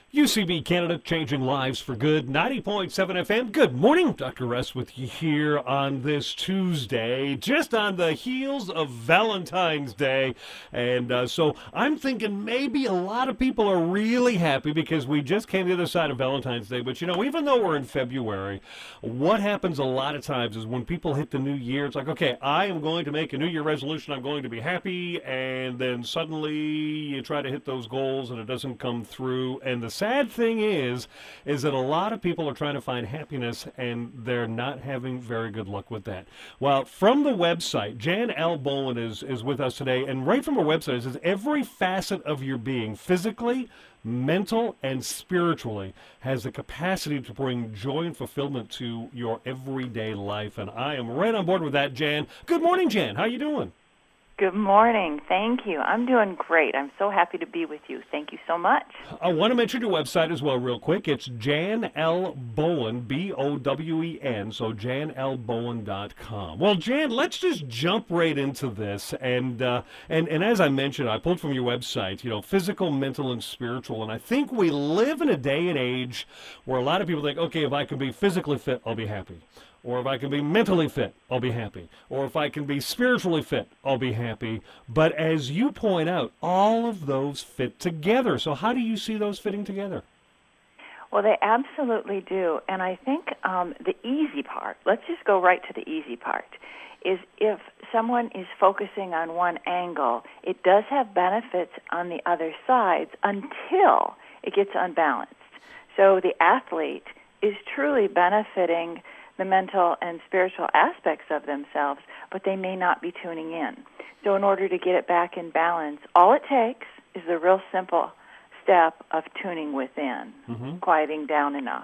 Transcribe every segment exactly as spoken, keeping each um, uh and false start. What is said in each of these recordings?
U C B Canada, changing lives for good, ninety point seven F M. Good morning, Doctor Russ with you here on this Tuesday, just on the heels of Valentine's Day. And uh, so I'm thinking maybe a lot of people are really happy because we just came to the other side of Valentine's Day. But, you know, even though we're in February, what happens a lot of times is when people hit the new year, it's like, okay, I am going to make a New Year resolution. I'm going to be happy. And then suddenly you try to hit those goals and it doesn't come through. And the sad thing is, is that a lot of people are trying to find happiness and they're not having very good luck with that. Well, from the website, Jan L. Bowen is, is with us today, and right from her website, it says every facet of your being, physically, mental, and spiritually, has the capacity to bring joy and fulfillment to your everyday life. And I am right on board with that, Jan. Good morning, Jan. How you doing? Good morning. Thank you. I'm doing great. I'm so happy to be with you. Thank you so much. I want to mention your website as well real quick. It's Jan L. Bowen, B O W E N, so jan l bowen dot com. Well, Jan, let's just jump right into this. And, uh, and, and as I mentioned, I pulled from your website, you know, physical, mental, and spiritual. And I think we live in a day and age where a lot of people think, okay, if I can be physically fit, I'll be happy. Or if I can be mentally fit, I'll be happy. Or if I can be spiritually fit, I'll be happy. But as you point out, all of those fit together. So how do you see those fitting together? Well, they absolutely do. And I think um, the easy part, let's just go right to the easy part, is if someone is focusing on one angle, it does have benefits on the other sides until it gets unbalanced. So the athlete is truly benefiting the mental and spiritual aspects of themselves, but they may not be tuning in. So in order to get it back in balance, all it takes is the real simple step of tuning within, mm-hmm. quieting down enough.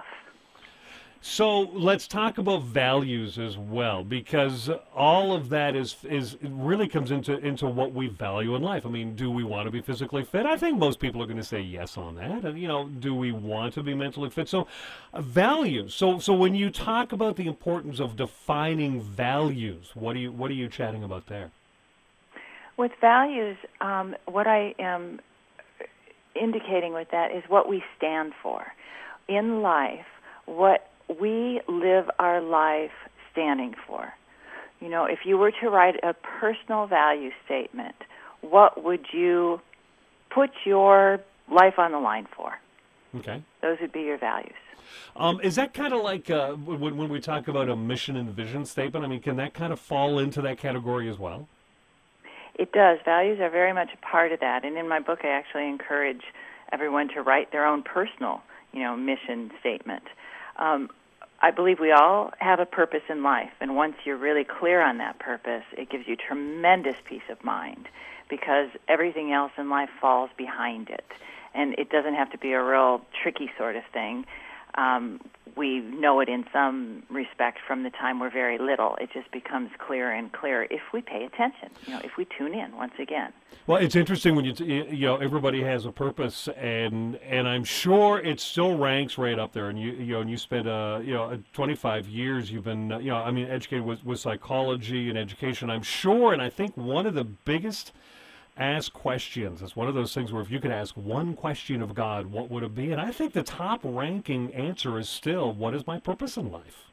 So let's talk about values as well, because all of that is is it really comes into into what we value in life. I mean, do we want to be physically fit? I think most people are going to say yes on that. And, you know, do we want to be mentally fit? So uh, values. So so when you talk about the importance of defining values, what are you what are you chatting about there? With values, um, what I am indicating with that is what we stand for in life. What we live our life standing for. You know, if you were to write a personal value statement, what would you put your life on the line for? Okay. Those would be your values. Um, is that kind of like uh, when, when we talk about a mission and vision statement? I mean, can that kind of fall into that category as well? It does. Values are very much a part of that. And in my book, I actually encourage everyone to write their own personal, you know, mission statement. Um, I believe we all have a purpose in life, and once you're really clear on that purpose, it gives you tremendous peace of mind because everything else in life falls behind it. And it doesn't have to be a real tricky sort of thing. Um, we know it in some respect from the time we're very little. It just becomes clearer and clearer if we pay attention, you know, if we tune in once again. Well, it's interesting when you, t- you know, everybody has a purpose, and and I'm sure it still ranks right up there. And you, you know, and you spent, uh, you know, twenty-five years. You've been, uh, you know, I mean, educated with, with psychology and education. I'm sure, and I think one of the biggest ask questions. It's one of those things where if you could ask one question of God, what would it be? And I think the top ranking answer is still, what is my purpose in life?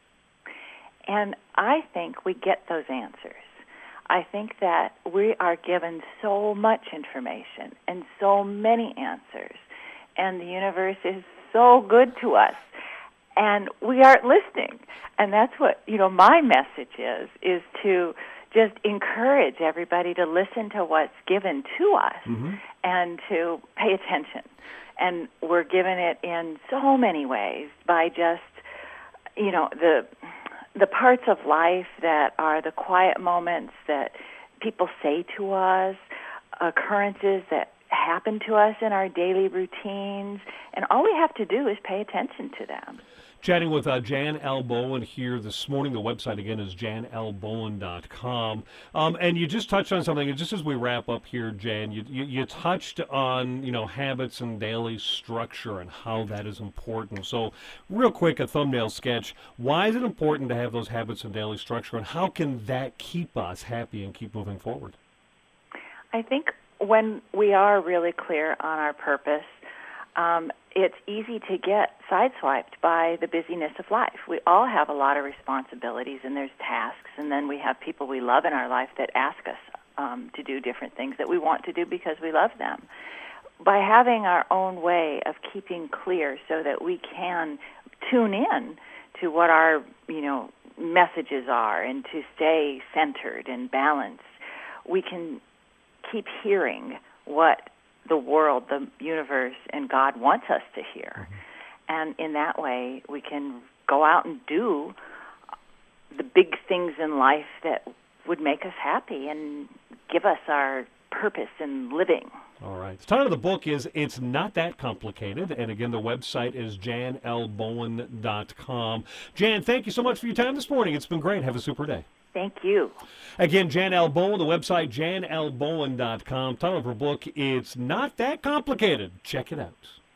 And I think we get those answers. I think that we are given so much information and so many answers, and the universe is so good to us, and we aren't listening. And that's what, you know, my message is, is to just encourage everybody to listen to what's given to us mm-hmm. and to pay attention. And we're given it in so many ways by just, you know, the the parts of life that are the quiet moments that people say to us, occurrences that happen to us in our daily routines, and all we have to do is pay attention to them. Chatting with uh, Jan L. Bowen here this morning. The website, again, is jan l bowen dot com. Um, and you just touched on something, and just as we wrap up here, Jan, you, you, you touched on, you know, habits and daily structure and how that is important. So real quick, a thumbnail sketch. Why is it important to have those habits and daily structure, and how can that keep us happy and keep moving forward? I think when we are really clear on our purpose, um, it's easy to get sideswiped by the busyness of life. We all have a lot of responsibilities, and there's tasks, and then we have people we love in our life that ask us um, to do different things that we want to do because we love them. By having our own way of keeping clear so that we can tune in to what our, you know, messages are and to stay centered and balanced, we can keep hearing what the world, the universe, and God wants us to hear. Mm-hmm. And in that way, we can go out and do the big things in life that would make us happy and give us our purpose in living. All right. The title of the book is It's Not That Complicated. And again, the website is jan l bowen dot com. Jan, thank you so much for your time this morning. It's been great. Have a super day. Thank you. Again, Jan L. Bowen, the website jan l bowen dot com. Title of her book, It's Not That Complicated. Check it out.